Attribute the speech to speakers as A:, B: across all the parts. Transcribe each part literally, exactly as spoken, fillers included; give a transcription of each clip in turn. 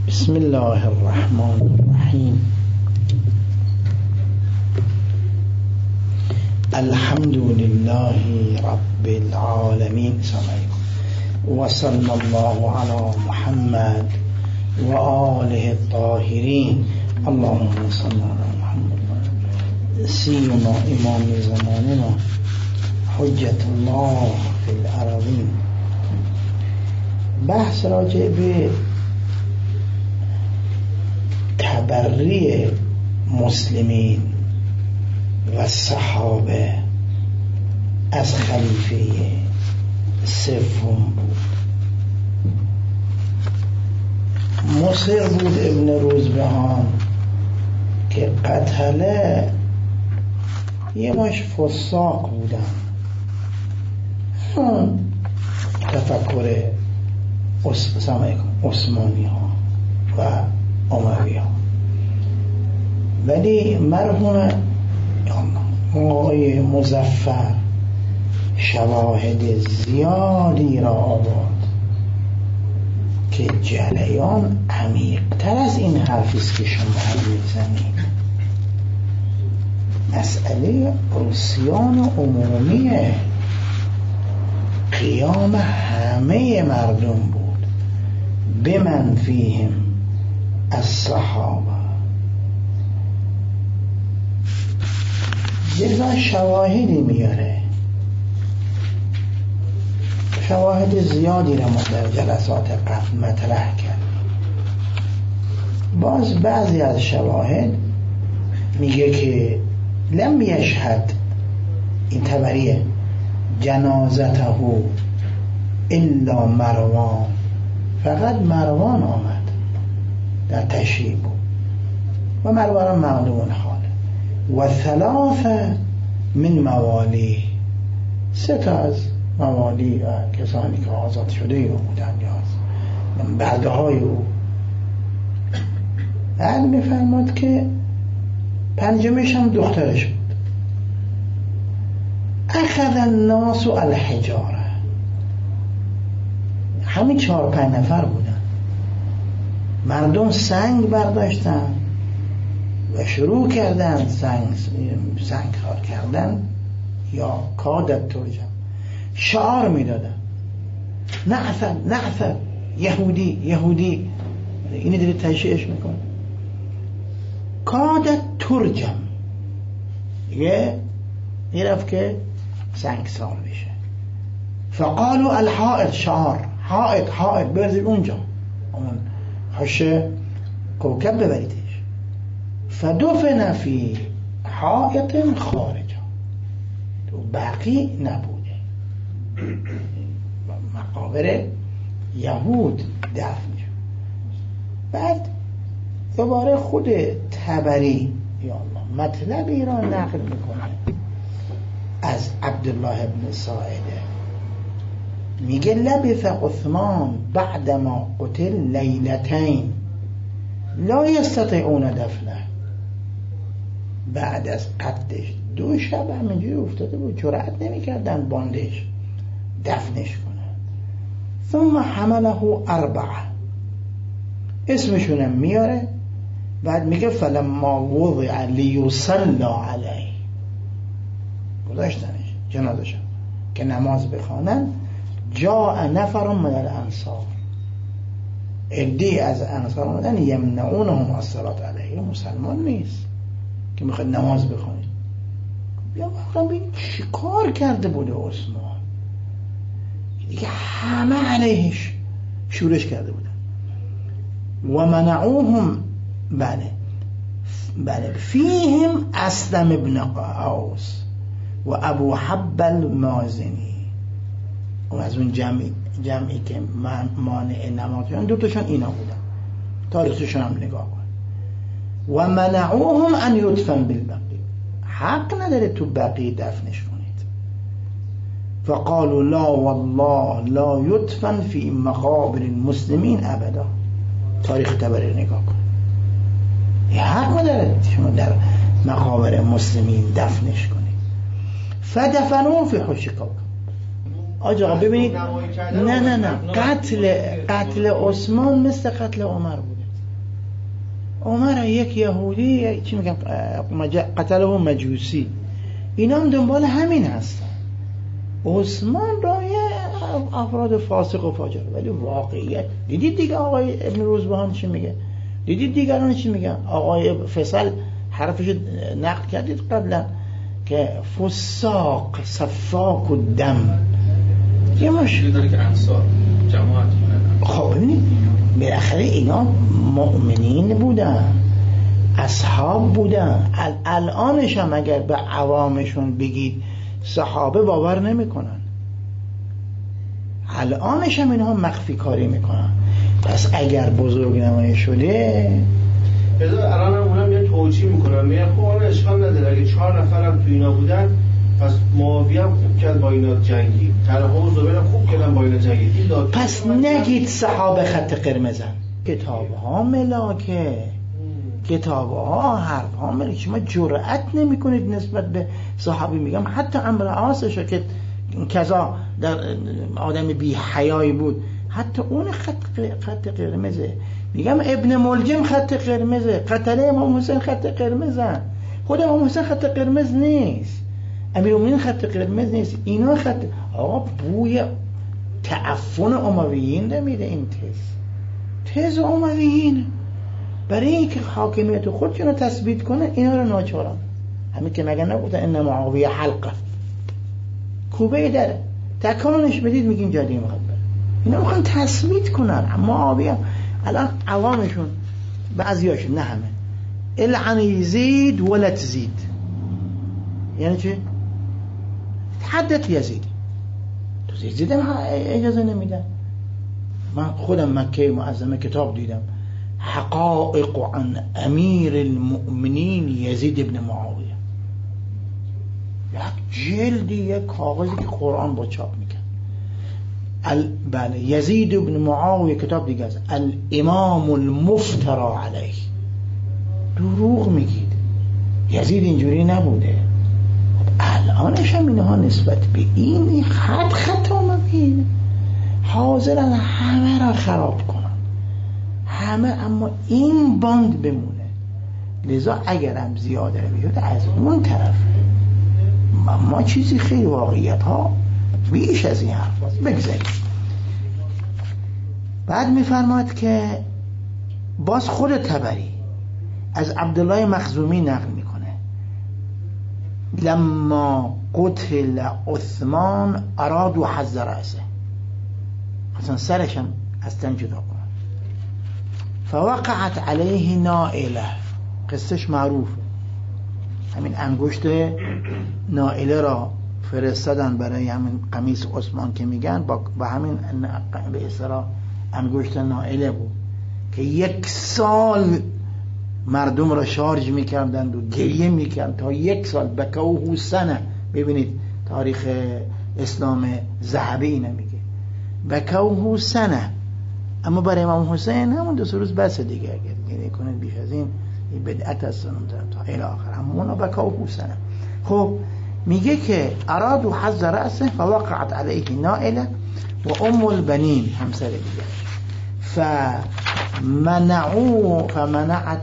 A: بسم الله الرحمن الرحیم. الحمد لله رب العالمین و صلی الله علی محمد و آله الطاهرین. اللهم صل علی محمد سیدنا امام زماننا حجت الله فی الارضین. بحث راجع به تبری مسلمین و صحابه از خلیفه سوم بود. مصر بود ابن روزبهان که قتله یه ماش فساق بودن، همون تفکر عثمانی ها و اموی ها. ولی مرحوم آقای مظفر شواهد زیادی را آورد که جریان عمیق‌تر از این حرفیست که شما میزنید. مسئله عصیان عمومیه، قیام همه مردم بود به من فیهم از صحابه. جزا شواهدی میاره، شواهد زیادی را ما در جلسات قبل مطرح کرد. باز بعضی از شواهد میگه که لم یشهد، این تبریه، جنازته الا مروان، فقط مروان آمد در تشییع بود و مروان معلوم حاله و ثلاثه من موالی، سه تا از موالی و کسانی که آزاد شده او بودن یا برده های او. بعد میفرماد که پنجمش هم دخترش بود. اخذ الناس الحجاره، همین چهار پنج نفر بودن. مردم سنگ برداشتن و شروع کردن سنگ سنگ خار کردن یا کادت ترجم، شعار میدادن نعثر نعثر، یهودی یهودی. اینی داره تشییعش میکنه. کادت ترجم یه میرفت که سنگ سال بشه. فقالوا الحائط، شعار حائط حائط، برزید اونجا اون حشه کوکب ببریدش. فدفن فی حائط خارجا، تو باقی نبوده، مقابر یهود دفن شد. بعد دوباره خود تبری یا الله مطلبی را نقل میکنه از عبدالله ابن ساعده. میگه لبث عثمان بعدما قتل لیلتین لا یستطیعون دفنه. بعد از قتلش دو شب همینجوری افتاده بود، جرأت نمیکردن باندش دفنش کنن. ثم حمله اربعه، اسمشونم میاره. بعد میگه فلما وضع لیصلی علیه، گذاشتنش جنازش که نماز بخوانن. جاء نفر من الانصار، عده‌ای از انصار اومدن یمنعونهم الصلاة علیه. مسلمان نیست که میخواد نماز بخونه. یا واقعا ببین چی کار کرده بوده عثمان، دیگه همه علیهش شورش کرده بودن. و منعوهم، بله بله، فیهم اسلم ابن قاوس و ابو حب المازنی. و از اون جمعی جمعی که مانع نماز شدن دو تاشون اینا بودن. تاریخشون هم نگاه کن. و منعوهم ان یدفن بالبقیع، حق نداره تو بقیع دفنش کنید. فقالوا لا والله لا یدفن فی مقابر المسلمین ابدا. تاریخ تبری نگاه کن، یه حق نداره شما در مقابر مسلمین دفنش کنید. فدفنوه فی حش کوکب. آجا ببینید، نه نه نه، قتل قتل عثمان مثل قتل عمر بوده. عمر یک یهودی چی میگن قتله و مجوسی، اینا هم دنبال همین هستن. عثمان رای افراد فاسق و فاجر، ولی واقعیت دیدید دیگه آقای ابن روزبهان چی میگه، دیدید دیگران چی میگن. آقای فیصل حرفش نقل کردید قبلا که فساق صفاک الدم، یه مشکل
B: داره که انصار جماعت کنن.
A: خب ببینید بالاخره اینا مؤمنین بودن، اصحاب بودن. الانش هم اگر به عوامشون بگید صحابه باور نمیکنن، الانش هم اینها مخفی کاری میکنن. پس اگر بزرگ نمایی شده
C: الان هم اونم یه توجیه میکنن، میگن خب اون اشکال نداره اگه چهار نفرم تو اینا بودن پس معاویه هم خوب کرد با اینا جنگی، طلحه و زبیر هم خوب کردن با اینا جنگی.
A: پس نگید صحابه خط قرمزن، کتاب ها ملاکه، کتاب ها حرف ها ملاکه. شما جرأت نمی کنید نسبت به صحابی، میگم حتی عمرو عاصش که کذا در آدم بی حیایی بود، حتی اون خط خط قرمزه. میگم ابن ملجم خط قرمزه، قتله امام حسین خط قرمزه، خود امام حسین خط قرمز نیست، امیرالمومنین خط قرمز نیست، اینا خط. آقا بوی تعفن امویین نمیده این تز، تز امویین برای اینکه حاکمیت خودشون رو تثبیت کنه اینا رو ناچارن. همین که مگه نگفتن ان معاویه حلقه کوبه داره، تکانش بدید میگین جادی میخواد بره. اینا میخوان تثبیت کنن. معاویه الان عوامشون بعضیاشون نه همه العن یزید ولا تزید، یعنی چی؟ حدت یزید تو یزید هم اجازه نمیدن. من خودم مکه معظمه کتاب دیدم حقائق عن امیر المؤمنین یزید ابن معاویه، یک جلدی یک کاغذی که قرآن با چاپ میکرد. ال... بله یزید ابن معاویه کتاب دیگه است، الامام المفترا علیه. دروغ میگید، یزید اینجوری نبوده. الانش هم اینها نسبت به این خط خطا مبین حاضرن همه را خراب کنن، همه، اما این باند بمونه. لذا اگرم زیاده بیاد از اون طرف ما چیزی خیلی واقعیت ها بیش از این حرف هست. بگذاریم بعد میفرماد که باز خود طبری از عبدالله مخزومی نقل میکنه لما قتل عثمان ارادو حظ رأسه، اصلا سرشم از تن جدا کنن. فوقعت علیه نائله، قصهش معروفه، همین انگشت نائله را فرستادن برای همین قمیص عثمان که میگن با, با همین به اصطلاح انگشت نائله بود که یک سال مردم را شارژ میکردند و گریه میکردند تا یک سال. بکوه سنه، ببینید تاریخ اسلام ذهبی اینه میگه بکوه سنه، اما برای امام حسین همون دو سه روز بس دیگه، اگر گریه کنید بیش از این بدعت است تا الی آخر، همون بکوه سنه. خب میگه که ارادو حظ رأسه فوقعت علیه نائله و ام البنین همسر دیگه فمنعو فمنعت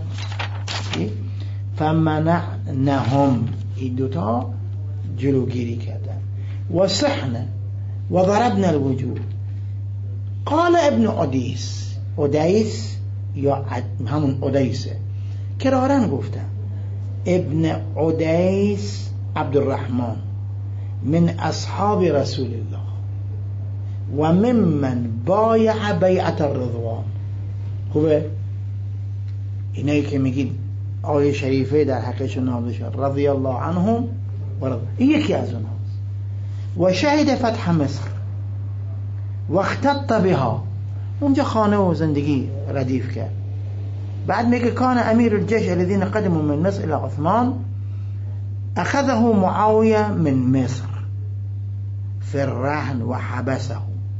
A: فمنعنهم، این دوتا جلوگیری کردن. و صحنه و ضربنا الوجود. قال ابن ادیس، ادیس یا همون ادیسه کرارن گفتن، ابن ادیس عبدالرحمن من اصحاب رسول الله و ممن بایع بیعت الرضوان. خوبه اینایی که میگید آیه شریفه در حقشون نازل شد رضی الله عنهم و رضی، این یکی از اونهاست. و شهد فتح مصر و اختط بها، اونجا خانه و زندگی ردیف کرد. بعد میگه کان امیر الجيش الذين قدموا من مصر الى عثمان اخذه معاویه من مصر في الرهن و حبسه،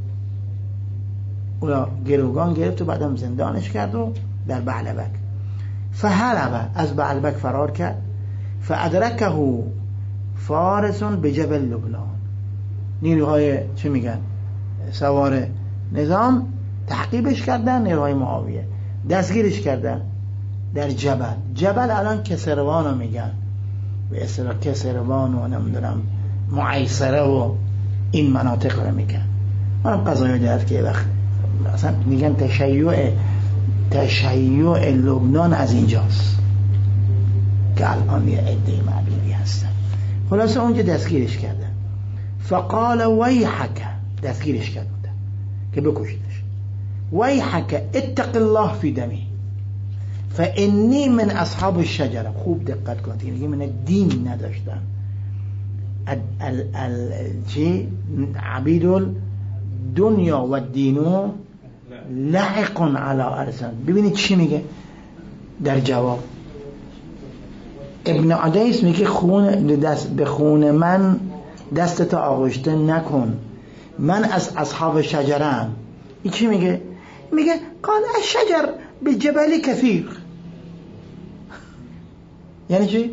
A: اونا گروگان گرفت و بعدم زندانش کرد و در بعلبک. فهرب، از بعلبک فرار کرد. فادرکه فارس به جبل لبنان، نیروهای چه میگن سوار نظام تعقیبش کردن، نیروهای معاویه دستگیرش کردن در جبل. جبل الان کسروان رو میگن، به اصطلاح کسروان و نمیدونم معیسره و این مناطق رو میگن. منم قضایی دارد که وقت اصلا میگن تشیع تشیع لبنان از اینجاست که الان یه عده معلومی هستن. خلاصه اونجا دستگیرش کردن. فقال ویحک، دستگیرش کردن که بکشیدش. ویحک اتق الله فی دمی فانی من اصحاب الشجره. خوب دقت کنید، یعنی من دین نداشتن. ال ال ال چی عبید الدنیا و دینو لحق علی ارسان. ببینید چی میگه در جواب. ابن عدیس میگه خون دست به خون من دستتو آغشته نکن، من از اصحاب شجره ام. این چی میگه؟ میگه قال الشجر بالجبل کثیر. یعنی چی؟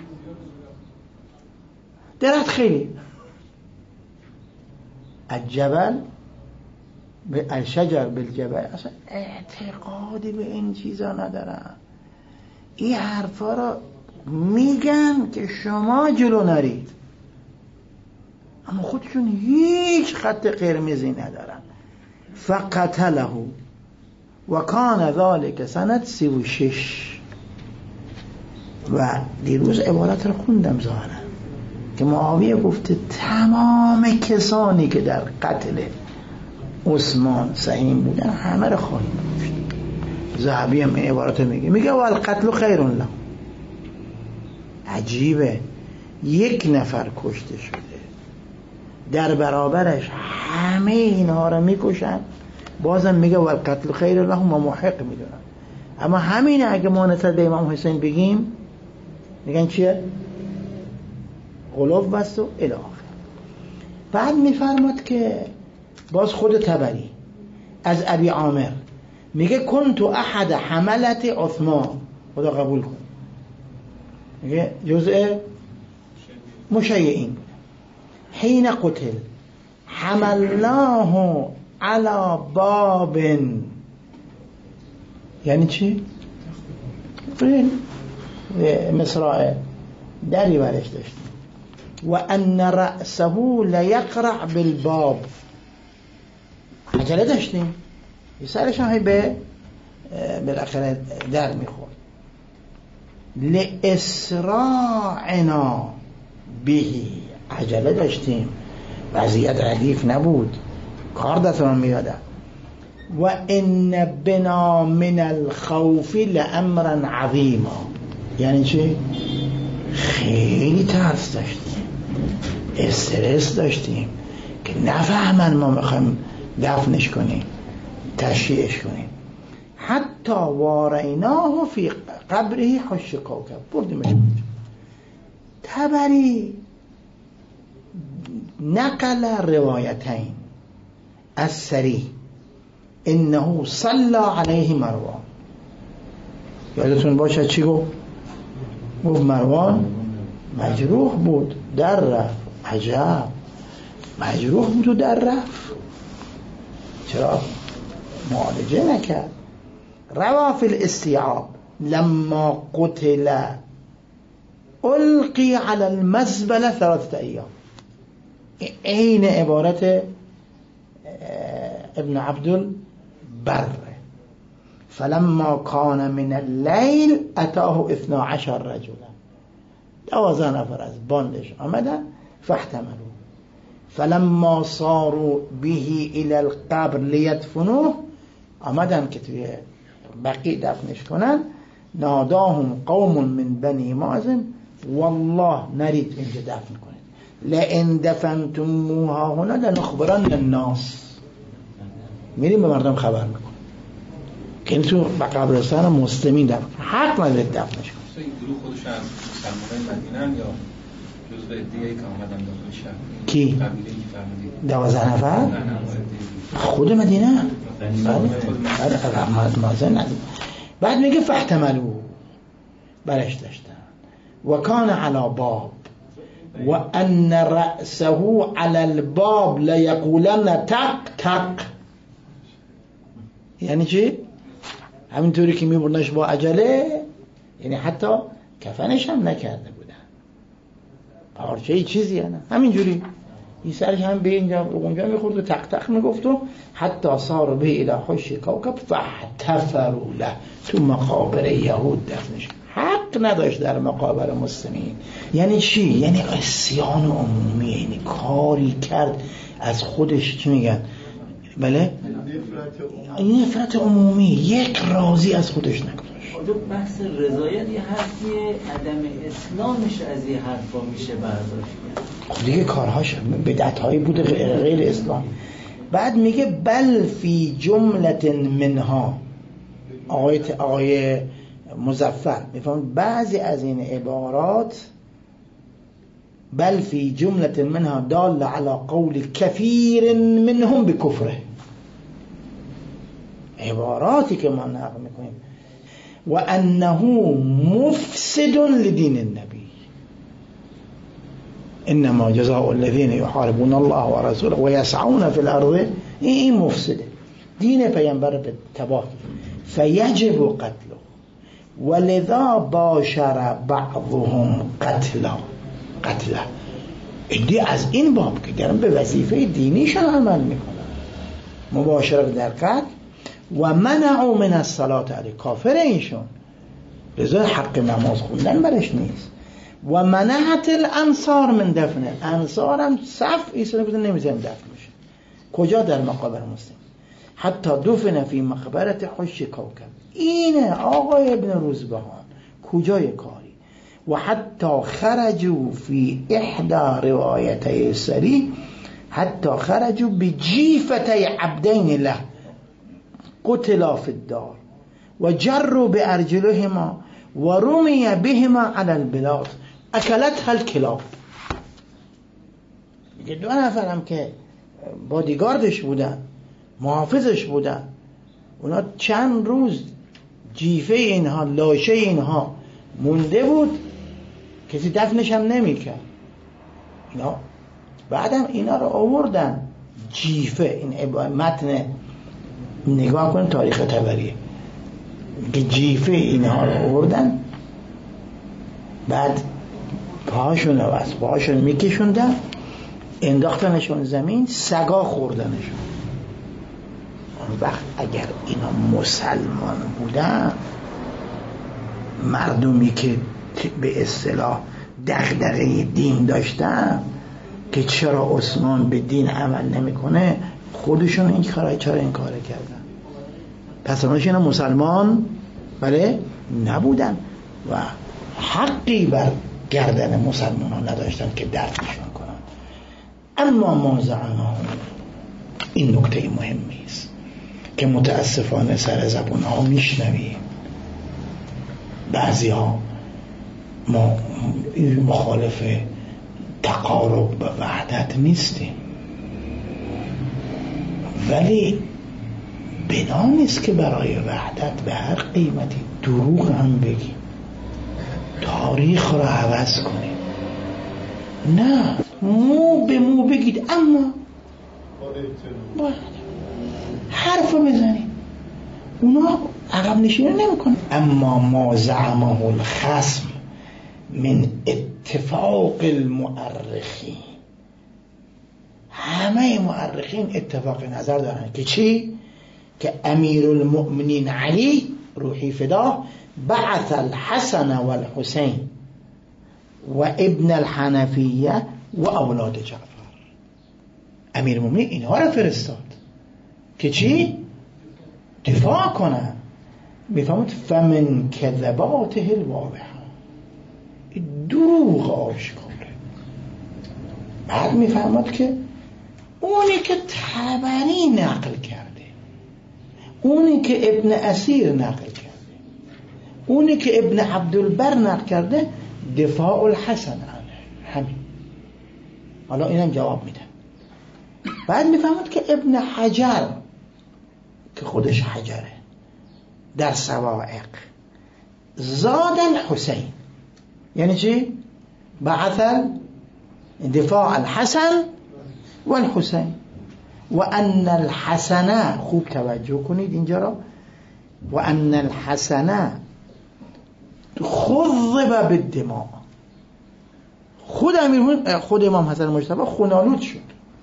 A: درخت خیلی. الجبل الشجر بالجبل. اصلا اعتقادی به این چیزا ندارن. این حرفا را میگن که شما جلو نرید، اما خودشون هیچ خط قرمزی ندارن. فقتله و کان ذلك سنه سی و شش. و دیروز عبارت رو خوندم ظاهرا که معاویه گفته تمام کسانی که در قتل عثمان سهیم بودن همه رو خواهیم کشت. ذهبی هم این عبارت میگه، میگه والقتل خیر له. عجیبه، یک نفر کشته شده، در برابرش همه اینها رو میکشن، بازم میگه والقتل خیر له، ما محق میدونن. اما همین اگه ما نسبت به امام حسین بگیم میگن چیه؟ غلو بست و الی آخر. بعد میفرماد که باز خود طبری از ابی عامر میگه کنت احد حملت عثمان، خدا قبول کن، میگه جزء مشیعین بود. حین قتل حملناه علی باب. یعنی چی؟ مصرع دری برش داشتیم. و ان رأسه لیقرع بالباب، عجله داشتیم، سرش هم به بالاخره در میخورد. لاسراعنا بهی، عجله داشتیم، وضعیت ردیف نبود، کار دستمون میاده. و ان بنا من الخوف لامرا عظیما. یعنی چی؟ خیلی ترس داشتیم، استرس داشتیم که نفهمن ما میخوایم دفنش کنیم، تشییعش کنیم. حتی واریناه فی قبره حش کوکب، بردیمش اونجا. طبری نقل روایتین از سری انه صلی علیه مروان. یادتون باشه چی گفت؟ گفت مروان مجروح بود در رفت. عجب، مجروح بود و در رفت، چرا معالجه نکرد؟ روا فی الاستیعاب لما قتل القی علی المزبله ثلاثه ایام. این عبارت ابن عبدالبر. فلما کان من اللیل اتاه اثنا عشر رجلا، دوازده نفر از باندش آمدن. فاحتملوا فلما صاروا به الى القبر لیدفنوه، آمدن که توی بقیع دفنش کنن. ناداهم قوم من بنی مازن والله نرید اینجا دفن کنید، لئن دفنتموها هنا لنخبرن الناس. میریم به مردم خبر میکنیم که این تو قبرستان مسلمین دفن، حق ندارید دفنش کنید.
B: این گروه خودش هم مسلمان مدینه یا جزء دیگه که آمدن داخل شهر؟
A: کی؟
B: قبیله که فرمودید
A: دوازده نفر؟ خود مدینه. بله رحمت مازن. بعد میگه فاحتملوا، برش داشتن. و کان علی باب و ان رأسه علی الباب لیقولن تق تق. یعنی چی؟ همینطوری که میبرنش با عجله یعنی حتی کفنش هم نکرده بودن، پارچه چیزی نه، همینجوری این سرش هم به اینجا اونجا میخورد و تق تق میگفت و حتی صار به الی حش کوكب فاحتفروا له، تو مقابر یهود دفنش. حق نداشت در مقابر مسلمین. یعنی چی؟ یعنی عصیان عمومی، یعنی کاری کرد از خودش، چی میگن؟ بله؟ این نفرت عمومی، یک راضی از خودش نگذاشت.
D: دو بحث رضایت یه حرفیه، عدم اسلامش از یه حرفا میشه برداشت کرد.
A: خب دیگه کارهاش بدعت‌هایی بوده غیر اسلام. بعد میگه بل فی جملة منها، آیت آیه مظفر میفهمون بعضی از این عبارات بل فی جملة منها دال على قول کثیر منهم بکفره، عباراتی که ما نقل میکنیم و انه مفسد لدین النبی انما جزاء الذين يحاربون الله ورسوله ويسعون في الارض، این مفسده، دین پیامبر به تباه، فیجب قتله ولذا باشر بعضهم قتلا قتله. ایدی از این باب که دارن به وظیفه دینیشان عمل میکنن، مباشرت در قتل و منعوا من الصلاة علیه، کافر اینشون، لذا حق نماز خوندن برش نیست. و منعت الانصار من دفنه، انصار هم صف ایسا بودن نمیزن دفن میشه. کجا؟ در مقابر مسلم. حتی دفن فی مقبرت حش کوكب، اینه آقای ابن روزبهان کجای کاری. و حتی خرجوا فی احدى روایتي سری، حتی خرجوا بجیفتي عبدین له قتلا فی الدار و جروا بارجلهما و رمی بهما علی البلاد اکلتها الکلاب. میگه دو نفرم که بادیگاردش بودن، محافظش بودن، اونا چند روز جیفه اینها، لاشه اینها مونده بود، کسی دفنش هم نمی کرد. اینا بعدم اینا رو آوردن جیفه، این متن نگاه کن تاریخ طبریه که جیفه اینها رو آوردن، بعد پاهاشون رو از پاهاشون میکشوندن، انداختنشون زمین، سگا خوردنشون. اون وقت اگر اینا مسلمان بودن، مردمی که به اصطلاح دغدغه دین داشتن که چرا عثمان به دین عمل نمیکنه، خودشون این کارا چرا این کارو کردن؟ پس اونش اینا مسلمان بله نبودن و حقی بر گردن مسلمان ها نداشتن که دفنشون کنن. اما ما زعما، این نکته مهمی است که متاسفانه سر زبون ها میشنویم، بعضی ها ما مخالف تقارب و وحدت نیستیم، ولی بنا نیست که برای وحدت به هر قیمتی دروغ هم بگیم، تاریخ رو عوض کنیم. نه، مو به مو بگید، اما باید حرف رو بزنید. اونا عقب نشینی نمی کنن. اما ما زعمه الخصم من اتفاق المؤرخین، همه مؤرخین اتفاق نظر دارن که چی؟ که امیر المؤمنین علی روحی فدا بعث الحسن والحسین و ابن الحنفیه و اولاد جعفر. امیر المؤمنین اینها را فرستاد که چی؟ دفاع کنن. میفهمید فمن کذباته الواضحه، دروغ آشکاره. بعد میفهمد که اونی که طبری نقل کرده، اونی که ابن اسیر نقل کرده، اونی که ابن عبدالبر نقل کرده، دفاع الحسن عنه، همین. حالا اینم جواب میده. بعد میفهمد که ابن حجر که خودش حجره در سوائق زاد الحسین، یعنی چی؟ بعث دفاع الحسن والحسین و ان الحسن، خوب توجه کنید اینجا را، و ان الحسن خضب بالدماء. خود امیر خود امام حسن مجتبی خونالود شد.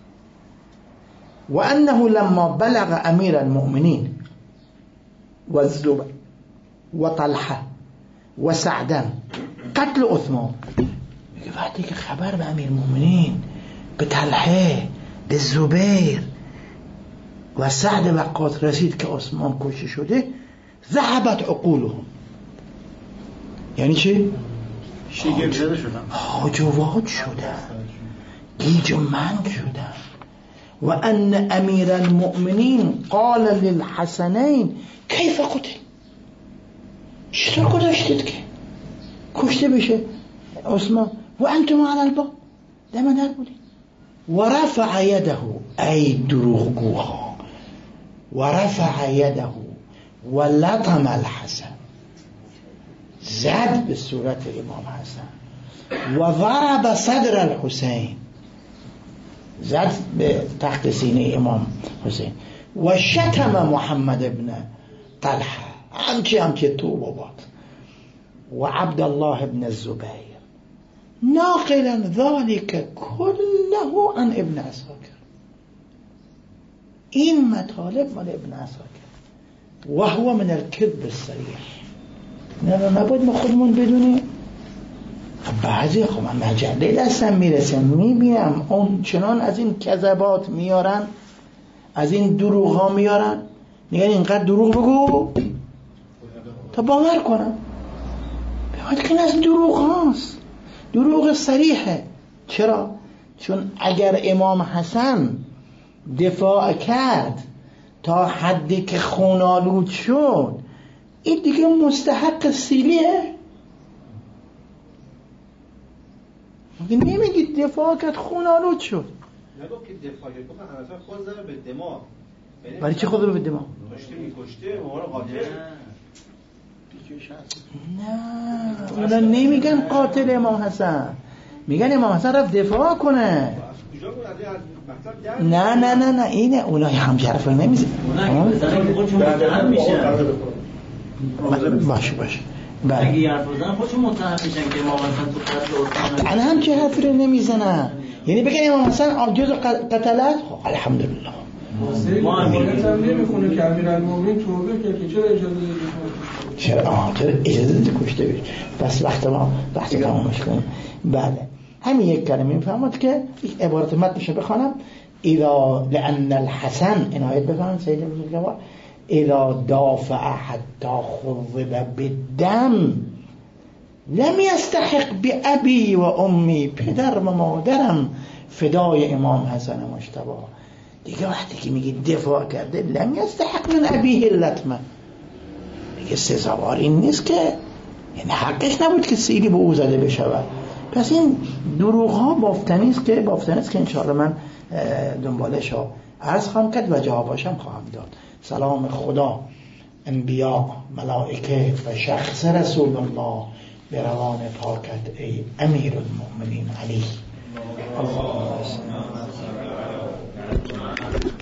A: و انه لما بلغ امیر المؤمنین و الزبیر و طلحه و سعدن قتل عثمان، میگه وقتی که خبر به امیر المؤمنین، به طلحه، به زبیر و سعد وقاص رسید که عثمان کشته شده، ذهبت عقولهم. یعنی چی؟
C: شگفت زده شدن،
A: هاجوات شدن، گیج و منگ شدن. و ان امیر المؤمنین قال للحسنین کیف قتل، چطور گذاشتید که کشته بشه عثمان و انتم علی الباب، دم در بودید. و رفع یده، ای دروغگوها، و رفع یده و لطم الحسن، زد به صورت امام حسن. و ضرب صدر الحسین، زد به تحت سینه امام حسین. و شتم محمد ابن طلحه، همچه همچه تو بابات. و عبدالله ابن الزبیر، ناقلا ذلك كله عن ابن عساکر. این مطالب مال ابن عساکر. و هو من الكذب الصریح. نه نه نباید ما خودمون بدونیم. بعضی خب من مجله دستم میرسم میبینم اون چنان از این کذبات میارن، از این دروغ ها میارن، میگن اینقدر دروغ بگو تا باور کنم. باید که این از دروغ هاست، دروغ صریحه. چرا؟ چون اگر امام حسن دفاع کرد تا حدی که خونالود شد، این دیگه مستحق سیلیه. نمیگید دفاع کرد خونالود شد،
C: نگو که دفاع کرد، گفت حنفیه خود زده به دماغ.
A: برای چی خود به دماغ؟
C: کشته میکشته مورد قاتل.
A: نه اونا نمیگن قاتل امام حسن، میگن امام حسن رفت دفاع کنه. نه نه نه نه اینه، اونا همچه حرف رو نمیزن.
D: اونا که بزنن خودشون متهم میشن.
A: باشه باشه
D: اگه یه حرف بزنن خودشون متهم میشن که امام حسن تو قتل عثمان.
A: انا همچه حرف رو نمیزنن. یعنی بگن امام حسن جز قتلت، الحمدلله.
E: ما امانت هم نمیخونه که امیرالمومنین توبه کرد که چرا اجازه دادید؟
A: چرا آه چرا اجازه دادید کشته بشه؟ بس وقت ما وقت تمامش کنیم. بله همین یک کلمه میفهمد که یک عبارت متنش بخوانم. اذا لان الحسن، عنایت بفرمایید سید بزرگوار، اذا دافع حتی خضب بالدم لم يستحق بأبي و امی، پدر و مادرم فدای امام حسن مجتبی. دیگه وقتی که میگی دفاع کرده، لم يستحق من ابیه اللطمه، دیگه سزاوار این نیست که، یعنی حقش نبود که سیلی به او زده بشود. پس این دروغ ها بافتنی است که بافتنی است که انشاءالله من دنبالش ها عرض خواهم کرد و جواباشم خواهم داد. سلام خدا، انبیاء، ملائکه و شخص رسول الله به روان پاکت ای امیر المؤمنین علی. اللهم